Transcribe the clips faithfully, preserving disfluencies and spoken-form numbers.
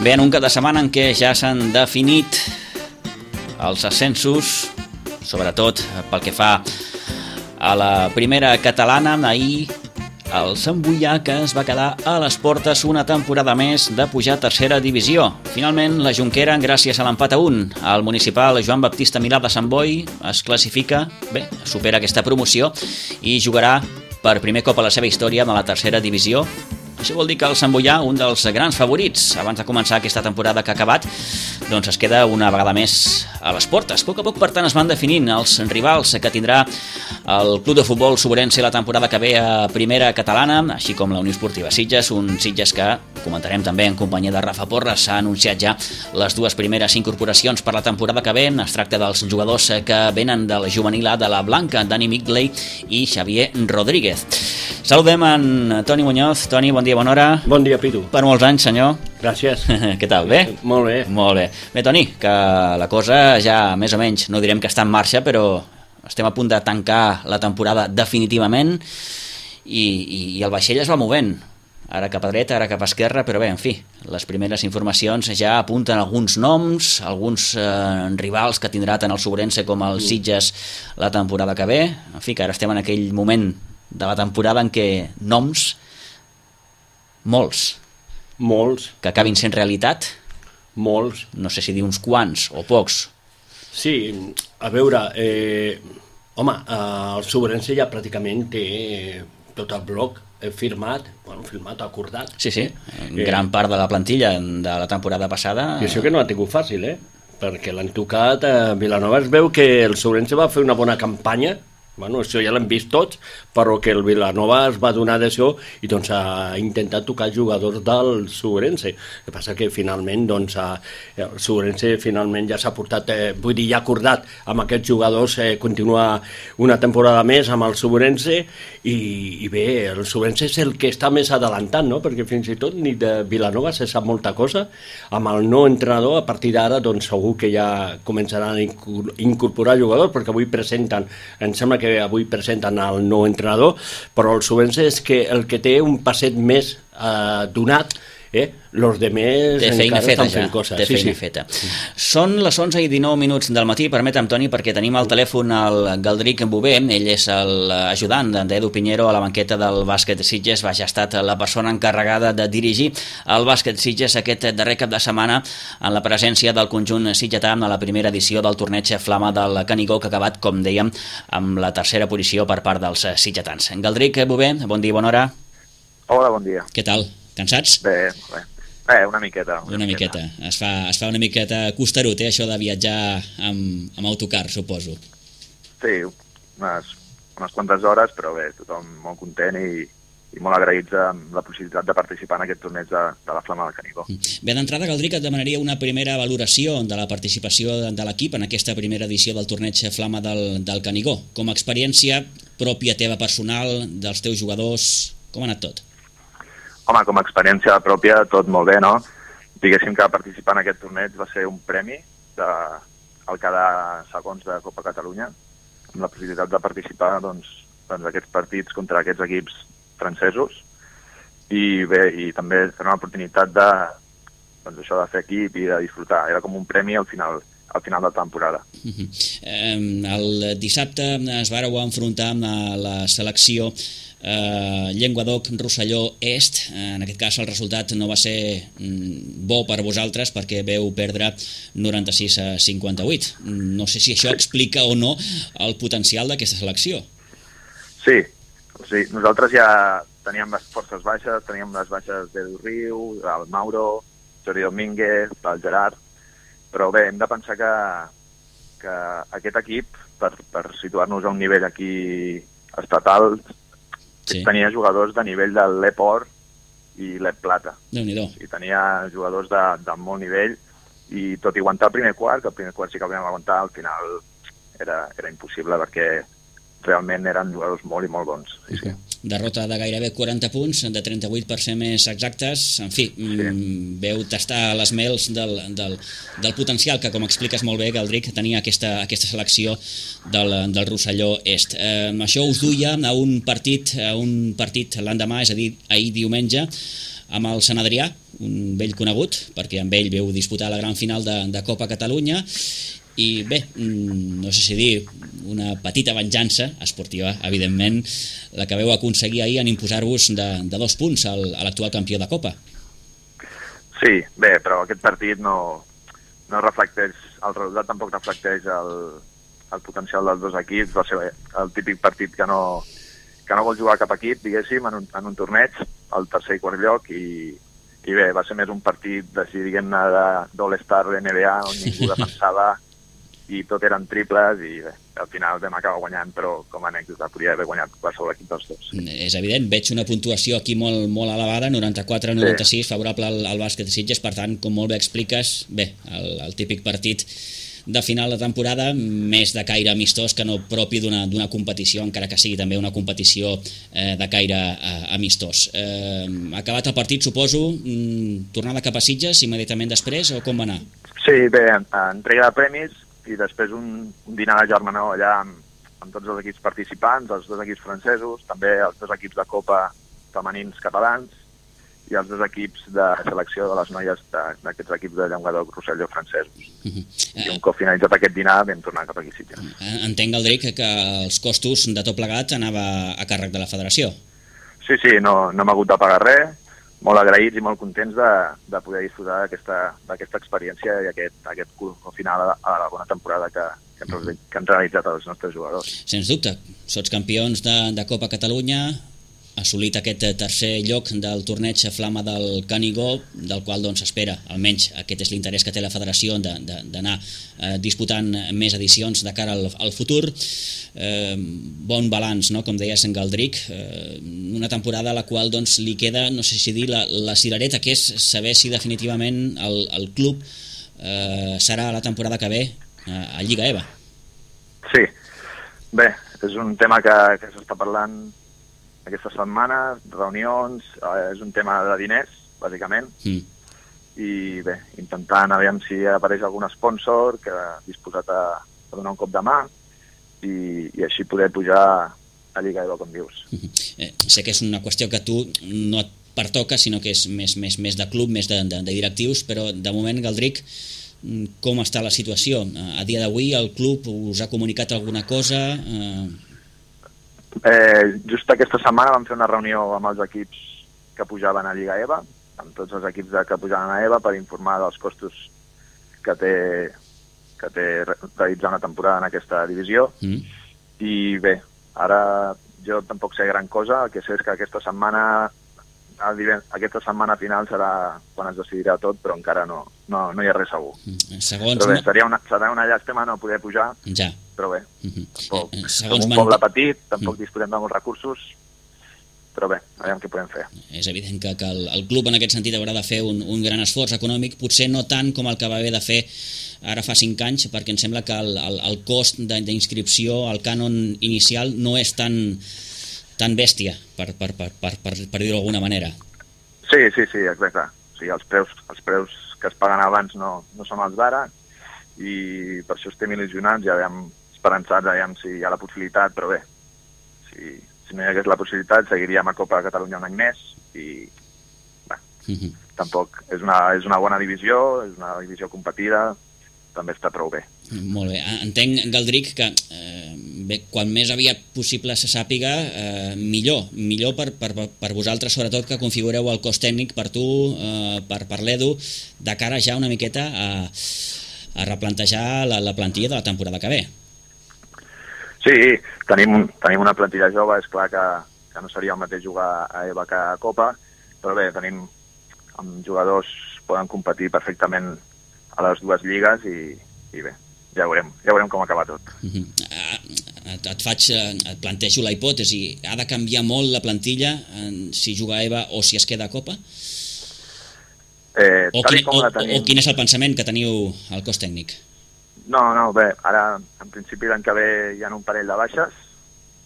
Bé, en un cap de setmana en què ja s'han definit els ascensos, sobretot pel que fa a la primera catalana, ahir el Sant Boià, que es va quedar a les portes una temporada més de pujar a tercera divisió. Finalment, la Jonquera, gràcies a l'empat a un al municipal Joan Baptista Milà de Sant Boi, es classifica, bé, supera aquesta promoció i jugarà per primer cop a la seva història a la tercera divisió. Això vol dir que el Sant Boià, un dels grans favorits abans de començar aquesta temporada que ha acabat, doncs es queda una vegada més a les portes. A poc a poc, per tant, es van definint els rivals que tindrà el Club de Futbol Sobrense la temporada que ve a primera catalana, així com la Unió Esportiva Sitges, un Sitges que comentarem també en companyia de Rafa Porres. S'ha anunciat ja les dues primeres incorporacions per la temporada que ve. Es tracta dels jugadors que venen del juvenil A de la Blanca, Dani Migley i Xavier Rodríguez. Saludem en Toni Muñoz. Toni, bon dia, bona hora. Bon dia, Pitu. Per molts anys, senyor. Gràcies. Què tal, bé? Molt bé. Molt bé. Bé, Toni, que la cosa ja més o menys, no direm que està en marxa, però estem a punt de tancar la temporada definitivament i, i, i el vaixell es va movent. Ara cap a dreta, ara cap a esquerra, però bé, en fi, les primeres informacions ja apunten alguns noms, alguns eh, rivals que tindrà tant el Sobrense com el Sitges la temporada que ve. En fi, que ara estem en aquell moment de la temporada en què noms, molts, Molts. que acabin sent realitat, Molts. no sé si dir uns quants o pocs. Sí, a veure, eh, home, eh, el Sobrense ja pràcticament té tot el bloc firmat, bueno, firmat, acordat. Sí, sí, en Eh, gran part de la plantilla de la temporada passada. I això que no ha tingut fàcil, eh? Perquè l'han tocat a Vilanova. Es veu que el Sobrense va fer una bona campanya, bueno, això ja l'hem vist tots, però que el Vilanova es va donar d'això i doncs ha intentat tocar jugadors del Sobrense. El que passa que finalment doncs, el Sobrense finalment ja s'ha portat, eh, vull dir, ja acordat amb aquests jugadors, eh, continua una temporada més amb el Sobrense i, i bé, el Sobrense és el que està més adelantant, no? Perquè fins i tot ni de Vilanova se sap molta cosa. Amb el nou entrenador, a partir d'ara, doncs segur que ja començaran a incorporar jugadors, perquè avui presenten, em sembla que que avui presenten el nou entrenador, però el Sobrense és que el que té un passet més eh, donat, eh? Los demés té feina encara feta estan fent ja, coses. té sí, feina sí. feta. Són les onze i dinou minuts del matí, permetem, Toni, perquè tenim al telèfon el Galdric Bové. Ell és l'ajudant d'Edu Piñero a la banqueta del bàsquet Sitges. Vaja, ha estat la persona encarregada de dirigir el bàsquet Sitges aquest darrer cap de setmana en la presència del conjunt sitgetà a la primera edició del torneig Flama del Canigó, que ha acabat, com dèiem, amb la tercera posició per part dels sitgetans. Galdric Bové, bon dia, bona hora. Hola, bon dia. Què tal? Cansats? Bé, bé. Bé, una miqueta. Una, una miqueta. miqueta. Es fa, es fa una miqueta costerut, eh, això de viatjar amb, amb autocar, suposo. Sí, unes, unes quantes hores, però bé, tothom molt content i, i molt agraïts amb la possibilitat de participar en aquest torneig de, de la Flama del Canigó. Bé, d'entrada, Galdric, et demanaria una primera valoració de la participació de, de l'equip en aquesta primera edició del torneig Flama del, del Canigó. Com a experiència pròpia teva personal, dels teus jugadors, com ha anat tot? Home, com a experiència pròpia, tot molt bé, no? Diguéssim que participar en aquest torneig va ser un premi de, al cada segons de Copa Catalunya, amb la possibilitat de participar doncs, doncs, aquests partits contra aquests equips francesos i bé, i també fer una oportunitat de, doncs, això de fer equip i de disfrutar. Era com un premi al final, al final de la temporada. Uh-huh. eh, el dissabte es vàreu enfrontar amb la, la selecció Uh, Llenguadoc Rosselló Est. Uh, en aquest cas el resultat no va ser mm, bo per vosaltres perquè veu perdre noranta-sis a cinquanta-vuit. No sé si això explica o no el potencial d'aquesta selecció. Sí, sí, nosaltres ja teníem les forces baixes, teníem les baixes d'Edu Riu, del Mauro, Jordi Domínguez, del Gerard, però bé, hem de pensar que, que aquest equip, per, per situar-nos a un nivell aquí estatal, sí, tenia jugadors de nivell de l'Epor i l'Ep Plata. Déu-n'hi-do. I tenia jugadors de, de molt nivell i tot i aguantar el primer quart, que el primer quart sí que el vam aguantar, al final era, era impossible perquè realment eren jugadors molt i molt bons. Sí, sí. Derrota de gairebé quaranta punts, de trenta-vuit per ser més exactes. En fi, sí. Veu tastar les mels del, del, del potencial que, com expliques molt bé, Galdric, tenia aquesta, aquesta selecció del, del Rosselló Est. Eh, això us duia a un partit, a un partit l'endemà, és a dir, ahir diumenge, amb el Sant Adrià, un vell conegut, perquè amb ell veu disputar la gran final de, de Copa Catalunya, i bé, no sé si dir una petita venjança esportiva, evidentment, la que veu aconseguir ahir en imposar-vos de, de dos punts al, a l'actual campió de Copa. Sí, bé, però aquest partit no, no reflecteix, el resultat tampoc reflecteix el, el potencial dels dos equips, va ser el típic partit que no, que no vol jugar cap equip, diguéssim, en un, en un torneig, al tercer i quart lloc, i, i bé, va ser més un partit de, diguem-ne, d'All-Star de N B A, on ningú defensava, i tot eren triples, i bé, al final vam acabar guanyant, però com a anècdota podria haver guanyat qualsevol equip dels dos. És evident, veig una puntuació aquí molt, molt elevada, noranta-quatre a noranta-sis, sí. Favorable al, al bàsquet de Sitges, per tant, com molt bé expliques, bé, el, el típic partit de final de temporada, més de caire amistós que no propi d'una d'una competició, encara que sigui també una competició eh, de caire eh, amistós. Eh, acabat el partit, suposo, tornada cap a Sitges immediatament després, o com va anar? Sí, bé, entrega de premis, i després un, un dinar de germanor allà amb, amb tots els equips participants, els dos equips francesos, també els dos equips de Copa femenins catalans i els dos equips de selecció de les noies d'aquests equips de Llenguadoc, Rosselló, francesos. Uh-huh. I un cop finalitzat aquest dinar vam tornar cap aquí a Sitges. Entenc, Galdric, que els costos de tot plegat anava a càrrec de la federació. Sí, sí, no, no hem hagut de pagar res, molt agraïts i molt contents de, de poder disfrutar d'aquesta experiència i aquest, aquest final a, a la bona temporada que, que, hem, que han realitzat els nostres jugadors. Sens dubte, sots campions de, de Copa Catalunya, assolit aquest tercer lloc del torneig Flama del Canigó, del qual doncs s'espera, almenys aquest és l'interès que té la federació d'anar eh, disputant més edicions de cara al, al futur. Eh, bon balanç, no? Com deies en Galdric, eh, una temporada a la qual doncs, li queda, no sé si dir, la, la cirereta, que és saber si definitivament el, el club eh, serà la temporada que ve eh, a Lliga E V A. Sí, bé, és un tema que, que s'està parlant aquesta setmana, reunions, eh, és un tema de diners, bàsicament, mm. i bé, intentant a veure si apareix algun sponsor que disposat a, a donar un cop de mà i, i així poder pujar a Lliga E V A, com dius. Mm-hmm. Eh, sé que és una qüestió que tu no et pertoca, sinó que és més, més, més de club, més de, de, de directius, però de moment, Galdric, com està la situació? A dia d'avui el club us ha comunicat alguna cosa? Eh... Eh, just aquesta setmana vam fer una reunió amb els equips que pujaven a Lliga E V A, amb tots els equips de, que pujaven a E V A, per informar dels costos que té, que té realitzar una temporada en aquesta divisió. Mm. I bé, ara jo tampoc sé gran cosa, el que sé és que aquesta setmana aquesta setmana final serà quan es decidirà tot, però encara no, no, no hi ha res segur. Segons, però bé, seria una, serà una llàstima no poder pujar, ja. Però bé, uh-huh. tampoc, Segons som un poble petit, tampoc uh-huh. disposem de molts recursos, però bé, aviam què podem fer. És evident que, que el, el club en aquest sentit haurà de fer un, un gran esforç econòmic, potser no tant com el que va haver de fer ara fa cinc anys, perquè em sembla que el, el, el cost d'inscripció, el cànon inicial, no és tan, tan bèstia, per, per, per, per, per, per dir-ho d'alguna manera. Sí, sí, sí, exacte. O sigui, els preus, els preus que es paguen abans no, no són els d'ara, i per això estem il·lusionats, ja veiem esperançats, aviam si hi ha la possibilitat, però bé, si, si no hi hagués la possibilitat seguiríem a Copa de Catalunya un any més i bé, uh-huh. tampoc és una, és una bona divisió, és una divisió competida, també està prou bé. Molt bé, entenc, Galdric, que eh, bé, quan més aviat possible se sàpiga, eh, millor, millor per, per, per vosaltres, sobretot que configureu el cos tècnic per tu, eh, per, per l'Edu, de cara ja una miqueta a, a replantejar la, la plantilla de la temporada que ve. Sí, tenim, tenim una plantilla jove, és clar que, que no seria el mateix jugar a E V A que a Copa, però bé, tenim amb jugadors poden competir perfectament a les dues lligues i, i bé, ja veurem, ja veurem com acaba tot. Uh-huh. Et, et faig, et plantejo la hipòtesi, ha de canviar molt la plantilla en, si juga a E V A o si es queda a Copa? Eh, o, quin, o, tenim... o quin és el pensament que teniu al cos tècnic? No, no, bé, ara en principi l'any que ve hi ha un parell de baixes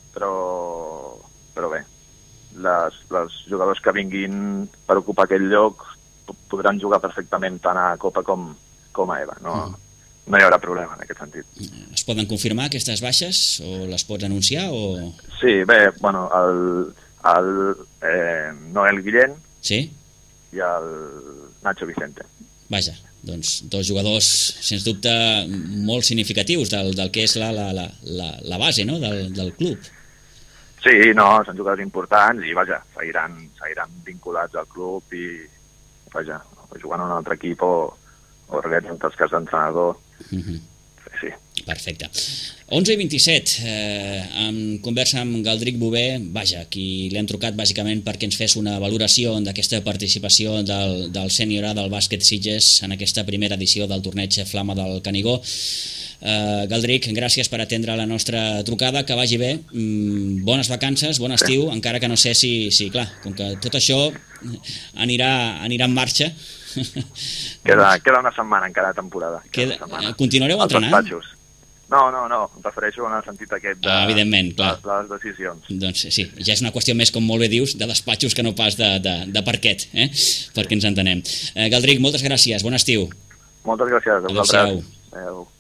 però, però bé, les, els jugadors que vinguin per ocupar aquest lloc podran jugar perfectament tant a Copa com, com a EVA. No, mm. no hi haurà problema en aquest sentit. Es poden confirmar aquestes baixes o les pots anunciar? O... Sí, bé, bueno, el, el eh, Noel Guillén sí? i el Nacho Vicente. Vaja, doncs dos jugadors, sens dubte, molt significatius del, del que és la, la, la, la base, no?, del, del club. Sí, no, són jugadors importants i, vaja, seguiran, seguiran vinculats al club i, vaja, jugant a un altre equip o, o res, en tot cas d'entrenador. Mm-hmm. Sí. Perfecte. onze i vint-i-set, eh, en conversa amb Galdric Bové, vaja, qui l'hem trucat bàsicament perquè ens fes una valoració d'aquesta participació del, del sènior A del bàsquet Sitges en aquesta primera edició del torneig Flama del Canigó. Eh, Galdric, gràcies per atendre la nostra trucada, que vagi bé, mm, bones vacances, bon estiu, sí. Encara que no sé si, si, clar, com que tot això anirà, anirà en marxa. Queda, queda una setmana encara de temporada. Queda, setmana. Continuareu entrenant? No, no, no, em refereixo en el sentit aquest de, ah, evidentment, clar. de, de les decisions. Doncs sí, ja és una qüestió més, com molt bé dius, de despatxos que no pas de, de, de parquet, eh? Perquè ens entenem. Eh, Galdric, moltes gràcies, bon estiu. Moltes gràcies a vosaltres. Adéu-siau. Adéu.